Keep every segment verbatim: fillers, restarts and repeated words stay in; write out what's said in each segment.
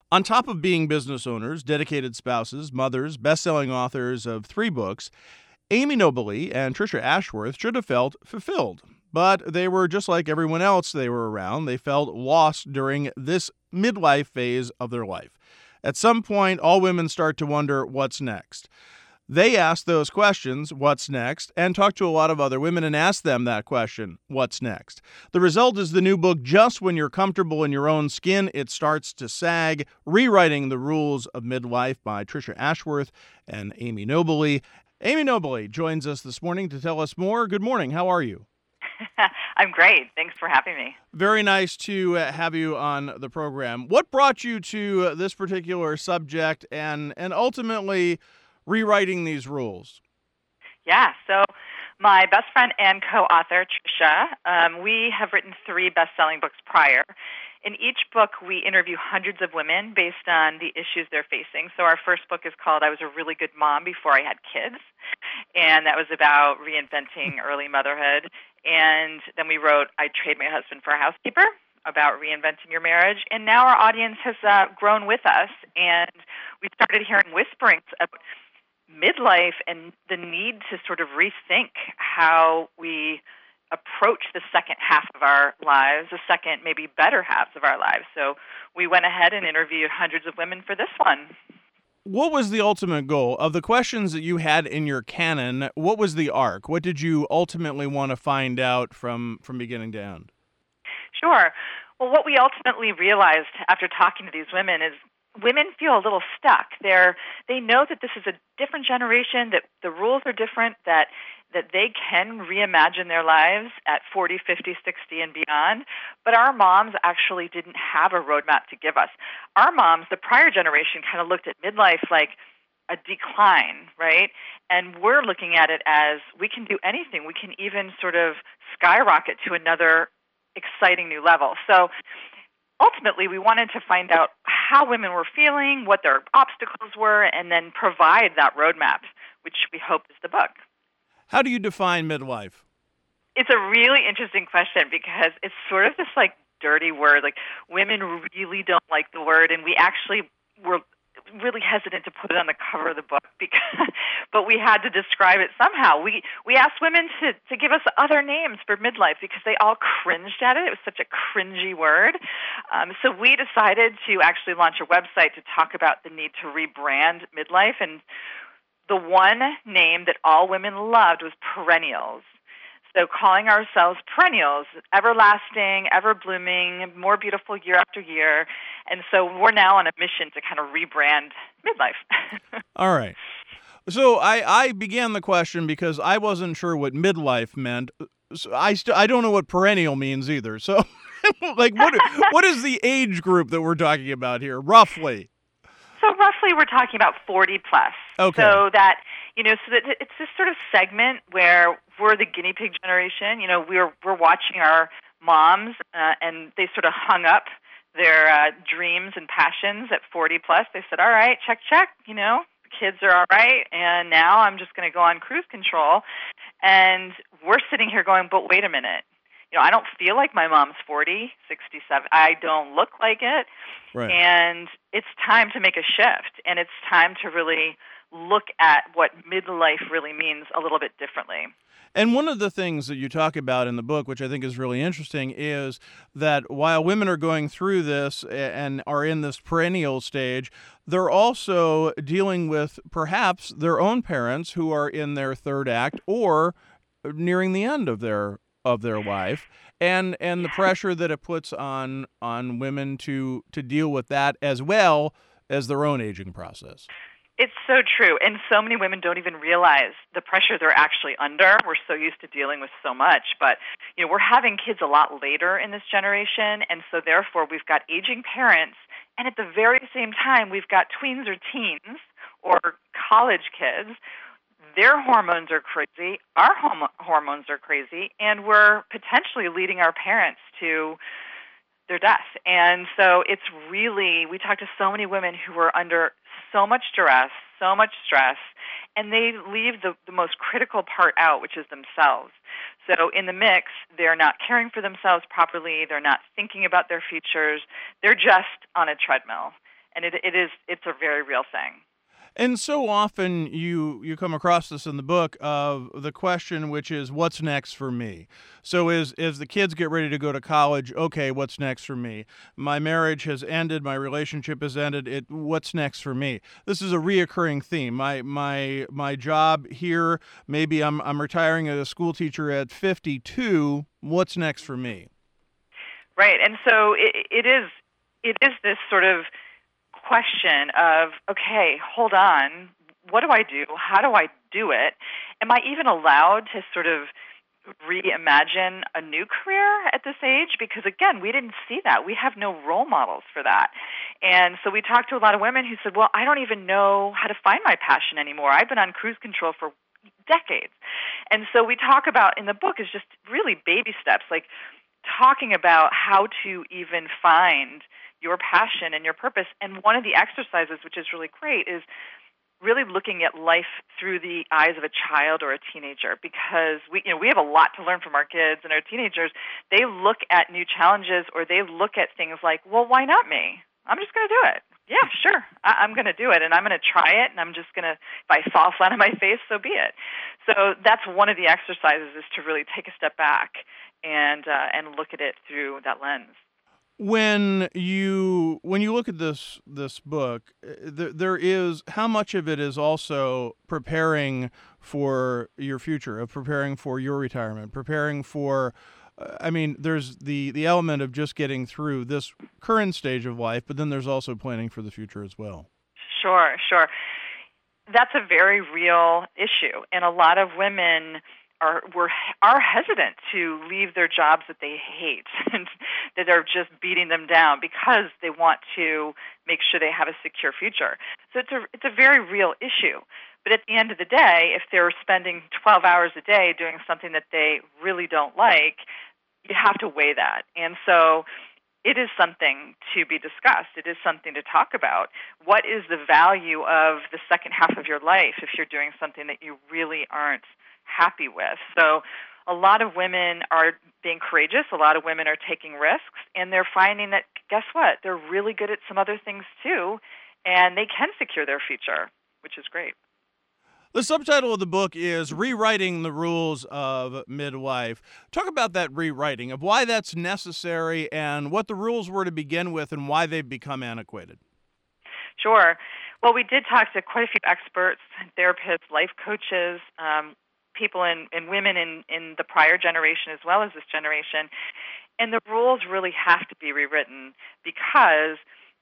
On top of being business owners, dedicated spouses, mothers, best-selling authors of three books, Amy Nobley and Tricia Ashworth should have felt fulfilled. But they were just like everyone else they were around. They felt lost during this midlife phase of their life. At some point, all women start to wonder what's next. They ask those questions, what's next, and talk to a lot of other women and ask them that question, what's next? The result is the new book, Just When You're Comfortable in Your Own Skin, It Starts to Sag, Rewriting the Rules of Midlife by Tricia Ashworth and Amy Nobley. Amy Nobley joins us this morning to tell us more. Good morning. How are you? I'm great. Thanks for having me. Very nice to uh, have you on the program. What brought you to uh, this particular subject and, and ultimately rewriting these rules? Yeah, so my best friend and co-author, Tricia, um, we have written three best-selling books prior. In each book, we interview hundreds of women based on the issues they're facing. So our first book is called I Was a Really Good Mom Before I Had Kids, and that was about reinventing early motherhood. And then we wrote I Trade My Husband for a Housekeeper, about reinventing your marriage. And now our audience has uh, grown with us, and we started hearing whisperings about midlife and the need to sort of rethink how we approach the second half of our lives, the second, maybe better halves of our lives. So we went ahead and interviewed hundreds of women for this one. What was the ultimate goal? Of the questions that you had in your canon, what was the arc? What did you ultimately want to find out from, from beginning to end? Sure. Well, what we ultimately realized after talking to these women is women feel a little stuck. They're, they know that this is a different generation, that the rules are different, that that they can reimagine their lives at forty, fifty, sixty, and beyond. But our moms actually didn't have a roadmap to give us. Our moms, the prior generation, kind of looked at midlife like a decline, right? And we're looking at it as we can do anything. We can even sort of skyrocket to another exciting new level. So ultimately, we wanted to find out how women were feeling, what their obstacles were, and then provide that roadmap, which we hope is the book. How do you define midlife? It's a really interesting question because it's sort of this like dirty word. Like women really don't like the word, and we actually were really hesitant to put it on the cover of the book because, but we had to describe it somehow. We we asked women to, to give us other names for midlife because they all cringed at it. It was such a cringy word. Um, so we decided to actually launch a website to talk about the need to rebrand midlife, and the one name that all women loved was perennials. So calling ourselves perennials, everlasting, ever blooming, more beautiful year after year. And so we're now on a mission to kind of rebrand midlife. All right. So I, I began the question because I wasn't sure what midlife meant. So I st- I don't know what perennial means either. So like what what is the age group that we're talking about here, roughly? So roughly we're talking about forty plus. Okay. So that, you know, so that it's this sort of segment where we're the guinea pig generation. You know, we're we're watching our moms uh, and they sort of hung up their uh, dreams and passions at forty plus. They said, all right, check, check, you know, the kids are all right, and now I'm just going to go on cruise control. And we're sitting here going, but wait a minute. You know, I don't feel like my mom's forty, sixty-seven. I don't look like it. Right. And it's time to make a shift, and it's time to really look at what midlife really means a little bit differently. And one of the things that you talk about in the book, which I think is really interesting, is that while women are going through this and are in this perennial stage, they're also dealing with perhaps their own parents who are in their third act or nearing the end of their of their life, and and the pressure that it puts on on women to to deal with that as well as their own aging process. It's so true, and so many women don't even realize the pressure they're actually under. We're so used to dealing with so much, but you know, we're having kids a lot later in this generation, and so therefore we've got aging parents, and at the very same time we've got tweens or teens or college kids. Their hormones are crazy, our hom- hormones are crazy, and we're potentially leading our parents to their death. And so it's really, we talk to so many women who are under so much duress, so much stress, and they leave the, the most critical part out, which is themselves. So in the mix, they're not caring for themselves properly, they're not thinking about their futures, they're just on a treadmill. And it, it is, it's a very real thing. And so often you you come across this in the book of the question, which is, what's next for me? So as as the kids get ready to go to college, okay, what's next for me? My marriage has ended, my relationship has ended. It what's next for me? This is a reoccurring theme. My my my job here, maybe I'm I'm retiring as a school teacher at fifty-two. What's next for me? Right. And so it, it is it is this sort of question of, okay, hold on, what do I do? How do I do it? Am I even allowed to sort of reimagine a new career at this age? Because again, we didn't see that. We have no role models for that. And so we talked to a lot of women who said, well, I don't even know how to find my passion anymore. I've been on cruise control for decades. And so we talk about in the book is just really baby steps, like talking about how to even find your passion and your purpose. And one of the exercises, which is really great, is really looking at life through the eyes of a child or a teenager, because we, you know, we have a lot to learn from our kids and our teenagers. They look at new challenges, or they look at things like, well, why not me? I'm just going to do it. Yeah, sure. I- I'm going to do it, and I'm going to try it, and I'm just going to, if I fall flat on my face, so be it. So that's one of the exercises, is to really take a step back and uh, and look at it through that lens. When you when you look at this this book, uh, there, there is, how much of it is also preparing for your future, of preparing for your retirement, preparing for, uh, I mean, there's the the element of just getting through this current stage of life, but then there's also planning for the future as well. Sure, sure. That's a very real issue, and a lot of women are were are hesitant to leave their jobs that they hate and that are just beating them down, because they want to make sure they have a secure future. So it's a it's a very real issue. But at the end of the day, if they're spending twelve hours a day doing something that they really don't like, you have to weigh that. And so it is something to be discussed. It is something to talk about. What is the value of the second half of your life if you're doing something that you really aren't happy with? So a lot of women are being courageous. A lot of women are taking risks, and they're finding that, guess what? They're really good at some other things too, and they can secure their future, which is great. The subtitle of the book is Rewriting the Rules of Midwife. Talk about that rewriting, of why that's necessary and what the rules were to begin with and why they've become antiquated. Sure. Well, we did talk to quite a few experts, therapists, life coaches, um, people and, and women in, in the prior generation as well as this generation. And the rules really have to be rewritten, because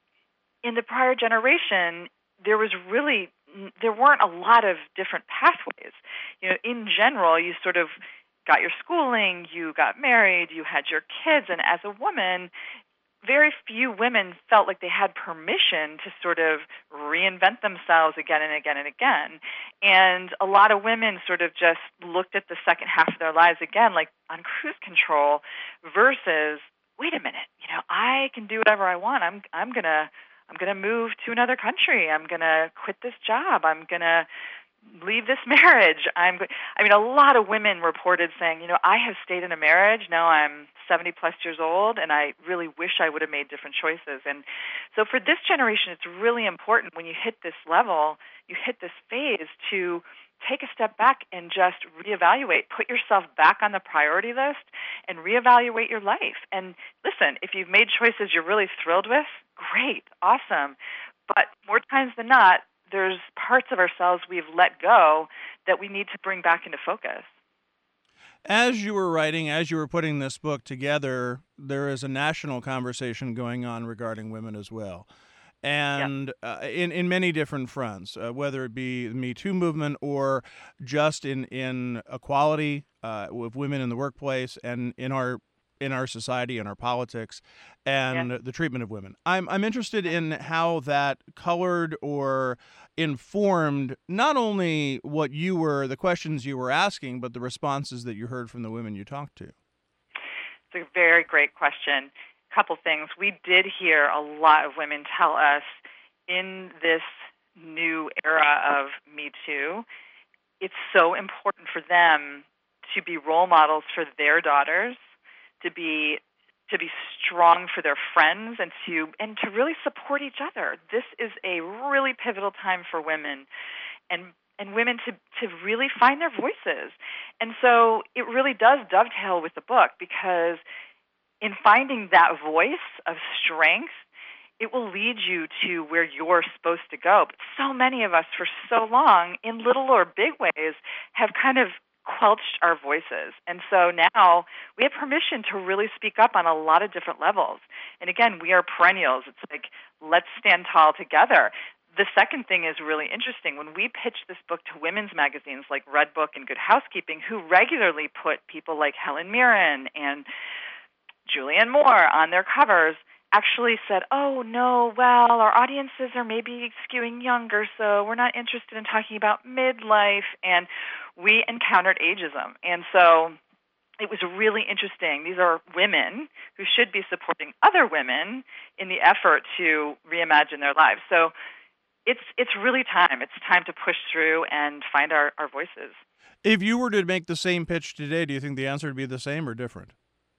in the prior generation, there was really there weren't a lot of different pathways. You know, in general, you sort of got your schooling, you got married, you had your kids, and as a woman, very few women felt like they had permission to sort of reinvent themselves again and again and again. And a lot of women sort of just looked at the second half of their lives again, like on cruise control, versus, wait a minute, you know, I can do whatever I want. I'm I'm gonna I'm gonna move to another country. I'm gonna quit this job. I'm gonna leave this marriage. I'm, I mean, a lot of women reported saying, you know, I have stayed in a marriage. Now I'm seventy plus years old, and I really wish I would have made different choices. And so for this generation, it's really important when you hit this level, you hit this phase, to take a step back and just reevaluate. Put yourself back on the priority list and reevaluate your life. And listen, if you've made choices you're really thrilled with, great, awesome. But more times than not, there's parts of ourselves we've let go that we need to bring back into focus. As you were writing, as you were putting this book together, there is a national conversation going on regarding women as well. And uh, in, in many different fronts, uh, whether it be the Me Too movement or just in, in equality uh, with women in the workplace and in our in our society and our politics, and Yeah. the treatment of women. I'm I'm interested in how that colored or informed not only what you were, the questions you were asking, but the responses that you heard from the women you talked to. It's a very great question. Couple things. We did hear a lot of women tell us in this new era of Me Too, it's so important for them to be role models for their daughters, to be to be strong for their friends, and to and to really support each other. This is a really pivotal time for women, and and women to, to really find their voices. And so it really does dovetail with the book, because in finding that voice of strength, it will lead you to where you're supposed to go. But so many of us for so long, in little or big ways, have kind of quelched our voices. And so now we have permission to really speak up on a lot of different levels. And again, we are perennials. It's like, let's stand tall together. The second thing is really interesting. When we pitched this book to women's magazines like Redbook and Good Housekeeping, who regularly put people like Helen Mirren and Julianne Moore on their covers, actually said, oh, no, well, our audiences are maybe skewing younger, so we're not interested in talking about midlife. And we encountered ageism. And so it was really interesting. These are women who should be supporting other women in the effort to reimagine their lives. So it's it's really time. It's time to push through and find our, our voices. If you were to make the same pitch today, do you think the answer would be the same or different?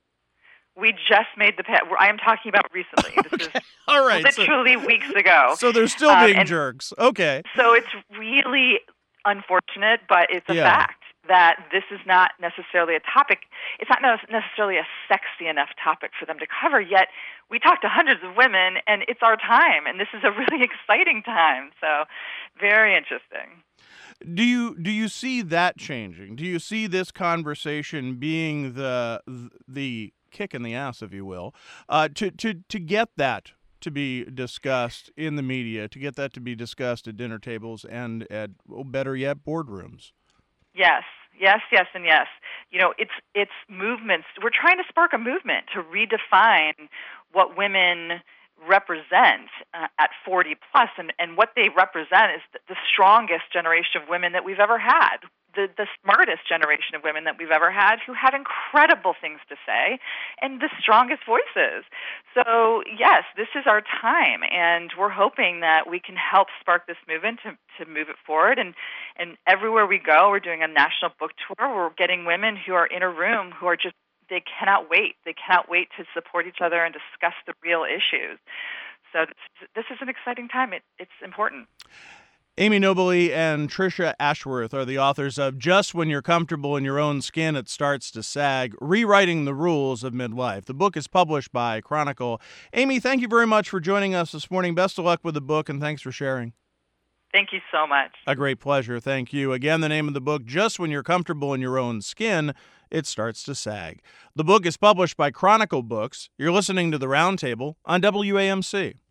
We just made the pitch. I am talking about recently. This Okay. is All right. literally so, weeks ago. So they're still Um, being and jerks. Okay. So it's really unfortunate, but it's a Yeah. fact that this is not necessarily a topic. It's not necessarily a sexy enough topic for them to cover, yet we talk to hundreds of women, and it's our time, and this is a really exciting time. So very interesting. Do you do you see that changing? Do you see this conversation being the the kick in the ass, if you will, uh, to, to, to get that to be discussed in the media, to get that to be discussed at dinner tables and at, well, better yet, boardrooms? Yes, yes, yes, and yes. You know, it's it's movements. We're trying to spark a movement to redefine what women represent uh, at forty plus, and, and what they represent is the, the strongest generation of women that we've ever had, the, the smartest generation of women that we've ever had, who have incredible things to say, and the strongest voices. So yes, this is our time, and we're hoping that we can help spark this movement to, to move it forward. And, and everywhere we go, we're doing a national book tour. We're getting women who are in a room who are just They cannot wait. They cannot wait to support each other and discuss the real issues. So this, this is an exciting time. It, it's important. Amy Nobley and Tricia Ashworth are the authors of Just When You're Comfortable in Your Own Skin, It Starts to Sag, Rewriting the Rules of Midlife. The book is published by Chronicle. Amy, thank you very much for joining us this morning. Best of luck with the book, and thanks for sharing. Thank you so much. A great pleasure. Thank you. Again, the name of the book, Just When You're Comfortable in Your Own Skin, It Starts to Sag. The book is published by Chronicle Books. You're listening to The Roundtable on W A M C.